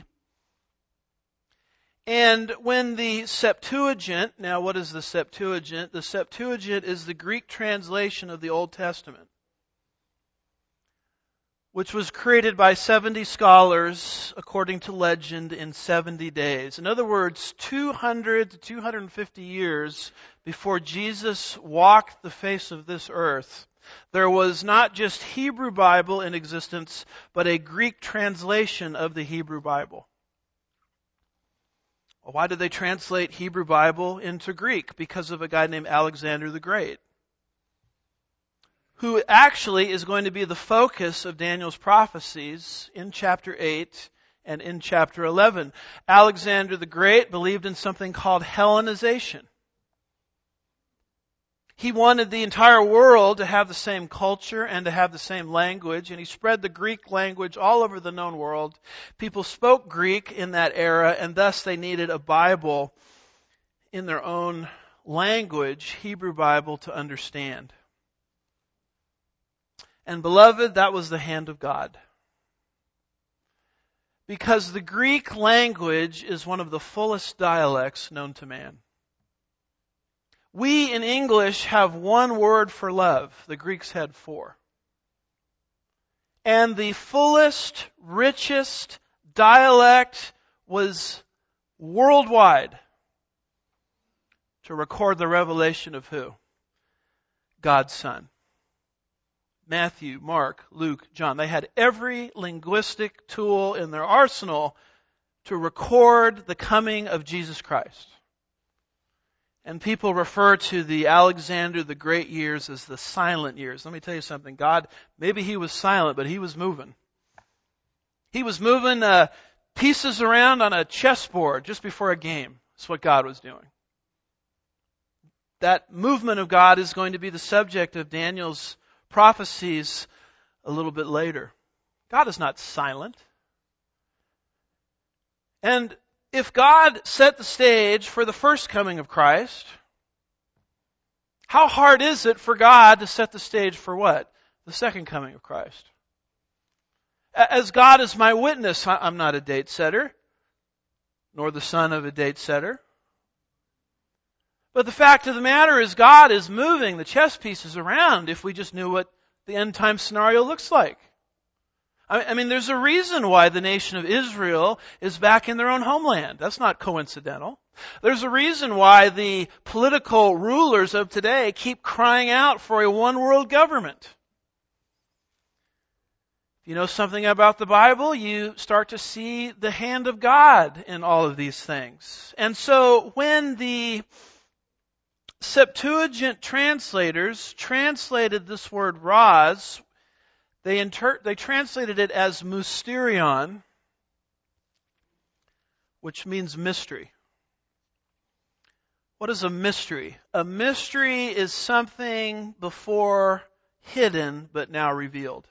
And when the Septuagint, now what is the Septuagint? The Septuagint is the Greek translation of the Old Testament, which was created by 70 scholars, according to legend, in 70 days. In other words, 200 to 250 years before Jesus walked the face of this earth, there was not just Hebrew Bible in existence, but a Greek translation of the Hebrew Bible. Why did they translate Hebrew Bible into Greek? Because of a guy named Alexander the Great, who actually is going to be the focus of Daniel's prophecies in chapter 8 and in chapter 11. Alexander the Great believed in something called Hellenization. He wanted the entire world to have the same culture and to have the same language, and he spread the Greek language all over the known world. People spoke Greek in that era, and thus they needed a Bible in their own language, Hebrew Bible, to understand. And beloved, that was the hand of God. Because the Greek language is one of the fullest dialects known to man. We in English have one word for love. The Greeks had 4. And the fullest, richest dialect was worldwide to record the revelation of who? God's Son. Matthew, Mark, Luke, John. They had every linguistic tool in their arsenal to record the coming of Jesus Christ. And people refer to the Alexander the Great years as the silent years. Let me tell you something. God, maybe He was silent, but He was moving. He was moving pieces around on a chessboard just before a game. That's what God was doing. That movement of God is going to be the subject of Daniel's prophecies a little bit later. God is not silent. And if God set the stage for the first coming of Christ, how hard is it for God to set the stage for what? The second coming of Christ. As God is my witness, I'm not a date setter, nor the son of a date setter. But the fact of the matter is God is moving the chess pieces around if we just knew what the end time scenario looks like. I mean, there's a reason why the nation of Israel is back in their own homeland. That's not coincidental. There's a reason why the political rulers of today keep crying out for a one-world government. If you know something about the Bible, you start to see the hand of God in all of these things. And so when the Septuagint translators translated this word ras, they translated it as mysterion, which means mystery. What is a mystery? A mystery is something before hidden but now revealed.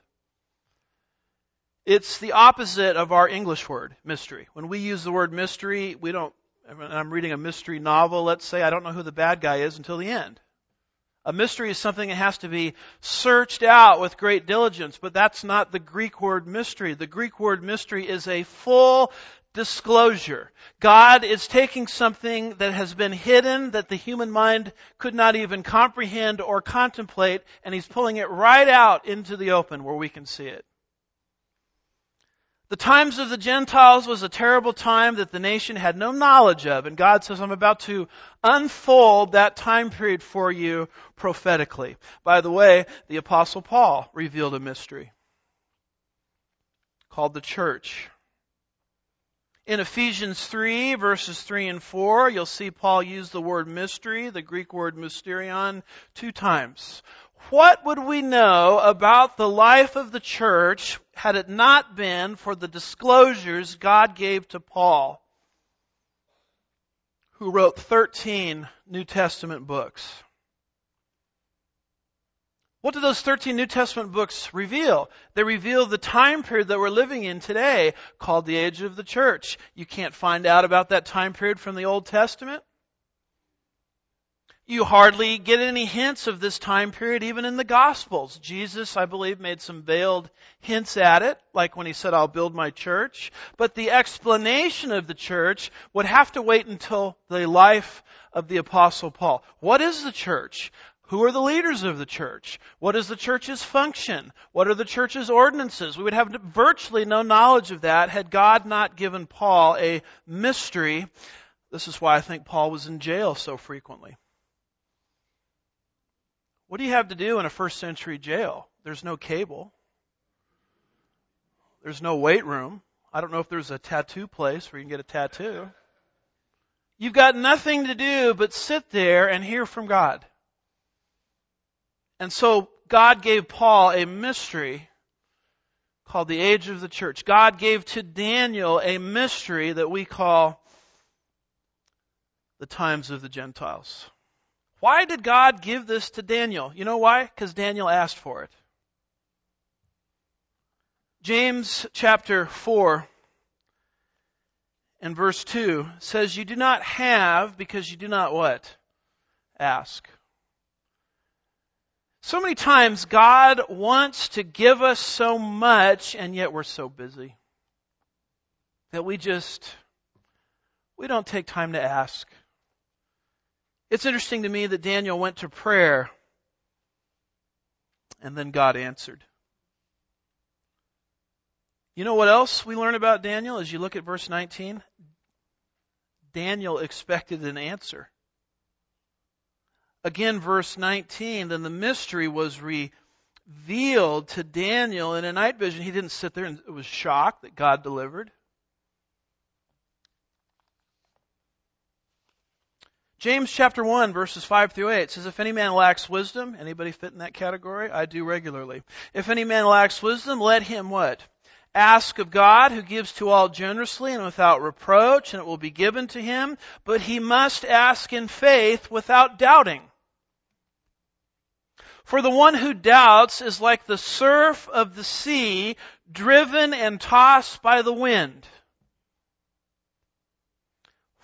It's the opposite of our English word, mystery. When we use the word mystery, I'm reading a mystery novel, let's say, I don't know who the bad guy is until the end. A mystery is something that has to be searched out with great diligence, but that's not the Greek word mystery. The Greek word mystery is a full disclosure. God is taking something that has been hidden, that the human mind could not even comprehend or contemplate, and He's pulling it right out into the open where we can see it. The times of the Gentiles was a terrible time that the nation had no knowledge of. And God says, I'm about to unfold that time period for you prophetically. By the way, the Apostle Paul revealed a mystery called the church. In Ephesians 3, verses 3 and 4, you'll see Paul use the word mystery, the Greek word mysterion, 2 times. What would we know about the life of the church had it not been for the disclosures God gave to Paul, who wrote 13 New Testament books? What do those 13 New Testament books reveal? They reveal the time period that we're living in today, called the age of the church. You can't find out about that time period from the Old Testament. You hardly get any hints of this time period even in the Gospels. Jesus, I believe, made some veiled hints at it, like when He said, I'll build my church. But the explanation of the church would have to wait until the life of the Apostle Paul. What is the church? Who are the leaders of the church? What is the church's function? What are the church's ordinances? We would have virtually no knowledge of that had God not given Paul a mystery. This is why I think Paul was in jail so frequently. What do you have to do in a first century jail? There's no cable. There's no weight room. I don't know if there's a tattoo place where you can get a tattoo. You've got nothing to do but sit there and hear from God. And so God gave Paul a mystery called the age of the church. God gave to Daniel a mystery that we call the times of the Gentiles. Why did God give this to Daniel? You know why? Because Daniel asked for it. James chapter 4 and verse 2 says, you do not have because you do not what? Ask. So many times God wants to give us so much and yet we're so busy that we don't take time to ask. It's interesting to me that Daniel went to prayer and then God answered. You know what else we learn about Daniel as you look at verse 19? Daniel expected an answer. Again, verse 19, then the mystery was revealed to Daniel in a night vision. He didn't sit there and was shocked that God delivered. James chapter 1, verses 5 through 8 says, if any man lacks wisdom, anybody fit in that category? I do regularly. If any man lacks wisdom, let him what? Ask of God, who gives to all generously and without reproach, and it will be given to him. But he must ask in faith without doubting. For the one who doubts is like the surf of the sea, driven and tossed by the wind.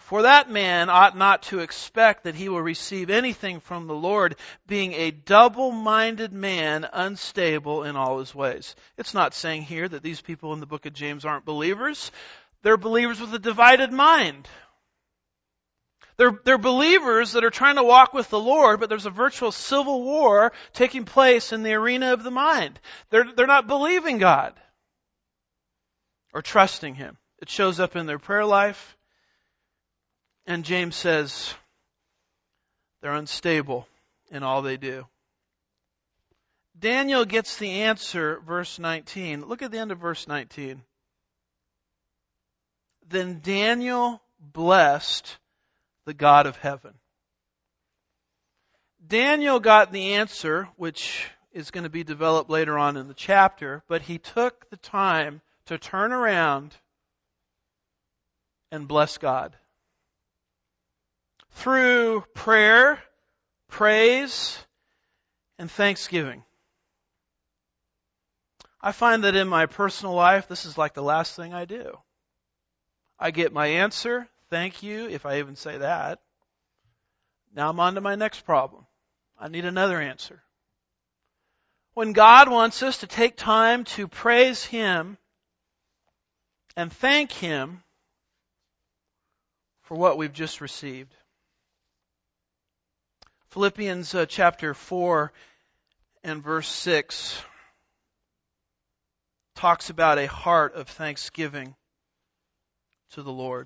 For that man ought not to expect that he will receive anything from the Lord, being a double-minded man, unstable in all his ways. It's not saying here that these people in the book of James aren't believers. They're believers with a divided mind. They're believers that are trying to walk with the Lord, but there's a virtual civil war taking place in the arena of the mind. They're not believing God or trusting Him. It shows up in their prayer life. And James says they're unstable in all they do. Daniel gets the answer, verse 19. Look at the end of verse 19. Then Daniel blessed the God of heaven. Daniel got the answer, which is going to be developed later on in the chapter, but he took the time to turn around and bless God. Through prayer, praise, and thanksgiving. I find that in my personal life, this is like the last thing I do. I get my answer, thank you, if I even say that. Now I'm on to my next problem. I need another answer. When God wants us to take time to praise Him and thank Him for what we've just received. Philippians chapter 4 and verse 6 talks about a heart of thanksgiving to the Lord.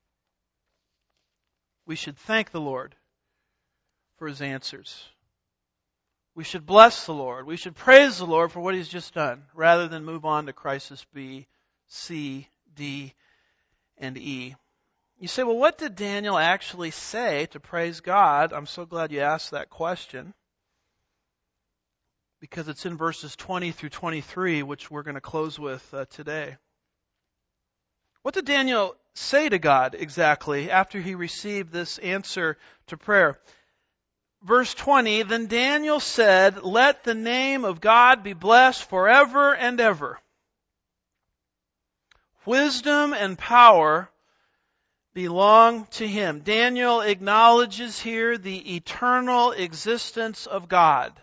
We should thank the Lord for His answers. We should bless the Lord. We should praise the Lord for what He's just done, rather than move on to crisis B, C, D, and E. You say, well, what did Daniel actually say to praise God? I'm so glad you asked that question, because it's in verses 20 through 23, which we're going to close with today. What did Daniel say to God exactly after he received this answer to prayer? Verse 20, then Daniel said, let the name of God be blessed forever and ever. Wisdom and power belong to Him. Daniel acknowledges here the eternal existence of God.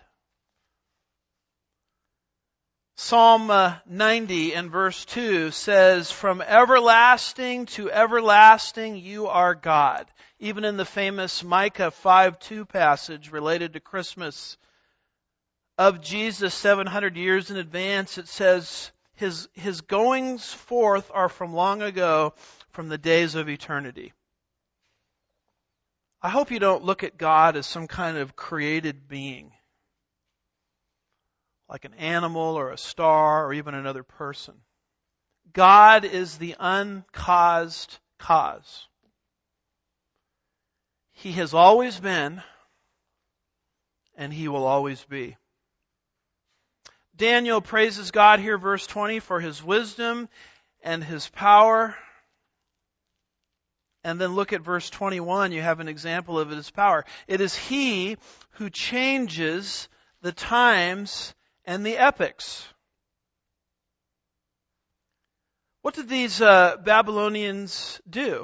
Psalm 90 and verse 2 says, from everlasting to everlasting you are God. Even in the famous Micah 5:2 passage related to Christmas of Jesus 700 years in advance, it says, His goings forth are from long ago, from the days of eternity. I hope you don't look at God as some kind of created being, like an animal or a star or even another person. God is the uncaused cause. He has always been, and He will always be. Daniel praises God here, verse 20, for His wisdom and His power. And then look at verse 21, you have an example of His power. It is He who changes the times and the epochs. What did these Babylonians do?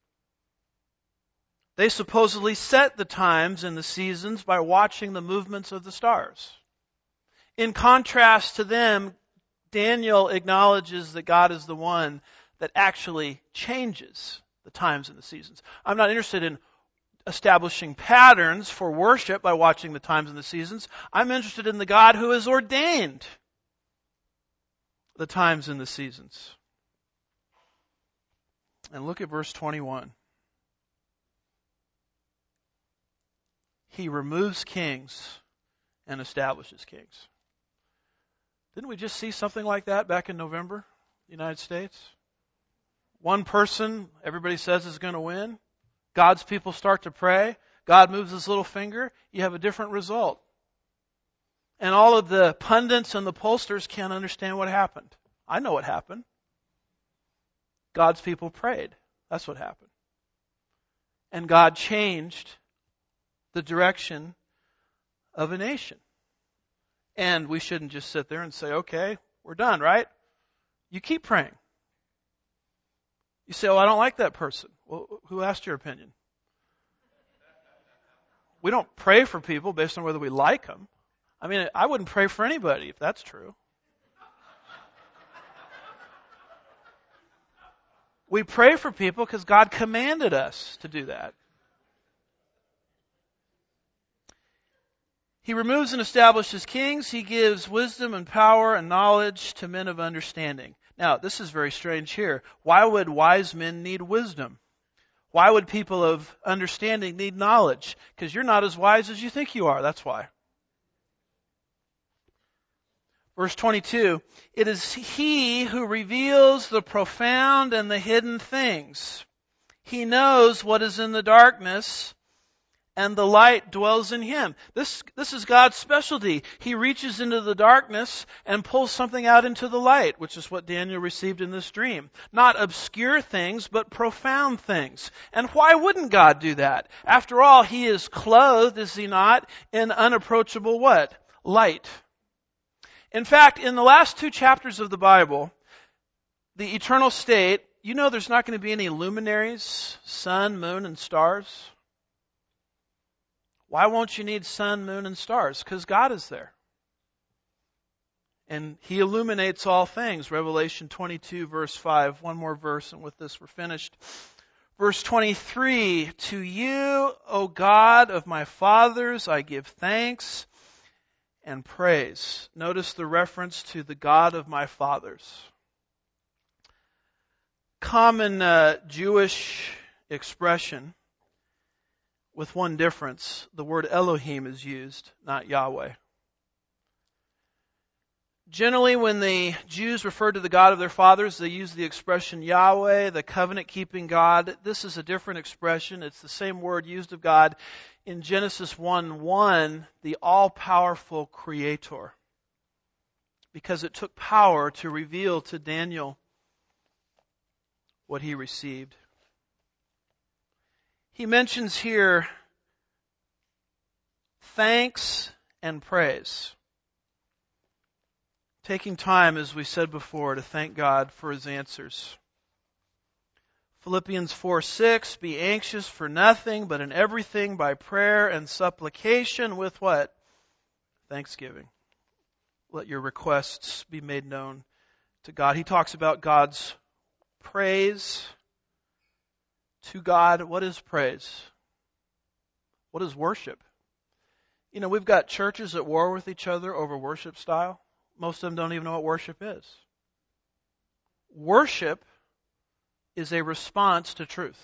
They supposedly set the times and the seasons by watching the movements of the stars. In contrast to them, Daniel acknowledges that God is the one that actually changes the times and the seasons. I'm not interested in establishing patterns for worship by watching the times and the seasons. I'm interested in the God who has ordained the times and the seasons. And look at verse 21. He removes kings and establishes kings. Didn't we just see something like that back in November, in the United States? One person, everybody says, is going to win. God's people start to pray. God moves His little finger. You have a different result. And all of the pundits and the pollsters can't understand what happened. I know what happened. God's people prayed. That's what happened. And God changed the direction of a nation. And we shouldn't just sit there and say, okay, we're done, right? You keep praying. You say, oh, I don't like that person. Well, who asked your opinion? We don't pray for people based on whether we like them. I mean, I wouldn't pray for anybody if that's true. We pray for people because God commanded us to do that. He removes and establishes kings. He gives wisdom and power and knowledge to men of understanding. Now, this is very strange here. Why would wise men need wisdom? Why would people of understanding need knowledge? Because you're not as wise as you think you are. That's why. Verse 22, it is He who reveals the profound and the hidden things. He knows what is in the darkness, and the light dwells in Him. This is God's specialty. He reaches into the darkness and pulls something out into the light, which is what Daniel received in this dream. Not obscure things, but profound things. And why wouldn't God do that? After all, He is clothed, is He not, in unapproachable what? Light. In fact, in the last 2 chapters of the Bible, the eternal state, you know there's not going to be any luminaries, sun, moon, and stars. Why won't you need sun, moon, and stars? Because God is there. And He illuminates all things. Revelation 22, verse 5. One more verse, and with this we're finished. Verse 23, to you, O God of my fathers, I give thanks and praise. Notice the reference to the God of my fathers. Common Jewish expression, with one difference. The word Elohim is used, not Yahweh. Generally, when the Jews refer to the God of their fathers, they use the expression Yahweh, the covenant-keeping God. This is a different expression. It's the same word used of God in Genesis 1:1, the all-powerful Creator. Because it took power to reveal to Daniel what he received. He mentions here thanks and praise. Taking time, as we said before, to thank God for His answers. Philippians 4:6, be anxious for nothing, but in everything by prayer and supplication with what? Thanksgiving. Let your requests be made known to God. He talks about God's praise to God. What is praise? What is worship? You know, we've got churches at war with each other over worship style. Most of them don't even know what worship is. Worship is a response to truth.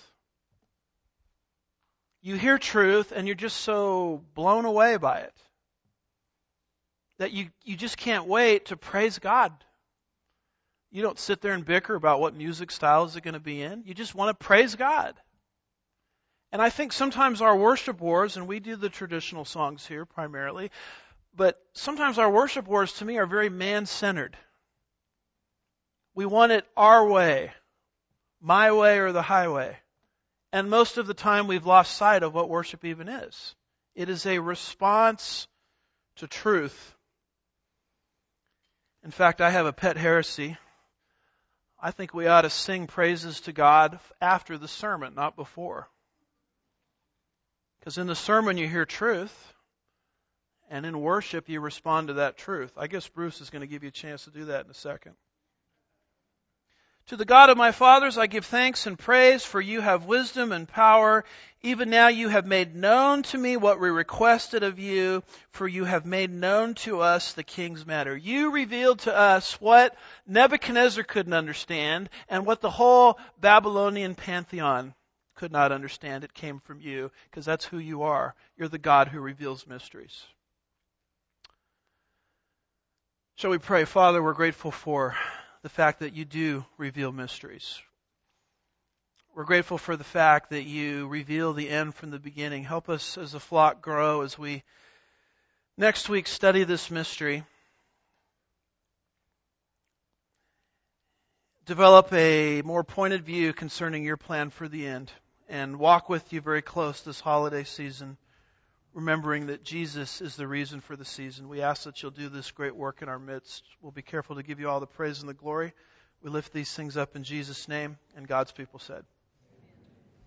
You hear truth and you're just so blown away by it that you just can't wait to praise God. You don't sit there and bicker about what music styles are going to be in. You just want to praise God. And I think sometimes our worship wars, and we do the traditional songs here primarily, but sometimes our worship wars to me are very man-centered. We want it our way, my way or the highway. And most of the time we've lost sight of what worship even is. It is a response to truth. In fact, I have a pet heresy. I think we ought to sing praises to God after the sermon, not before. Because in the sermon you hear truth, and in worship you respond to that truth. I guess Bruce is going to give you a chance to do that in a second. To the God of my fathers I give thanks and praise, for you have wisdom and power. Even now you have made known to me what we requested of you, for you have made known to us the king's matter. You revealed to us what Nebuchadnezzar couldn't understand, and what the whole Babylonian pantheon could not understand. It came from you, because that's who you are. You're the God who reveals mysteries. Shall we pray? Father, we're grateful for the fact that you do reveal mysteries. We're grateful for the fact that you reveal the end from the beginning. Help us as a flock grow as we next week study this mystery. Develop a more pointed view concerning your plan for the end, and walk with you very close this holiday season, remembering that Jesus is the reason for the season. We ask that you'll do this great work in our midst. We'll be careful to give you all the praise and the glory. We lift these things up in Jesus' name, and God's people said.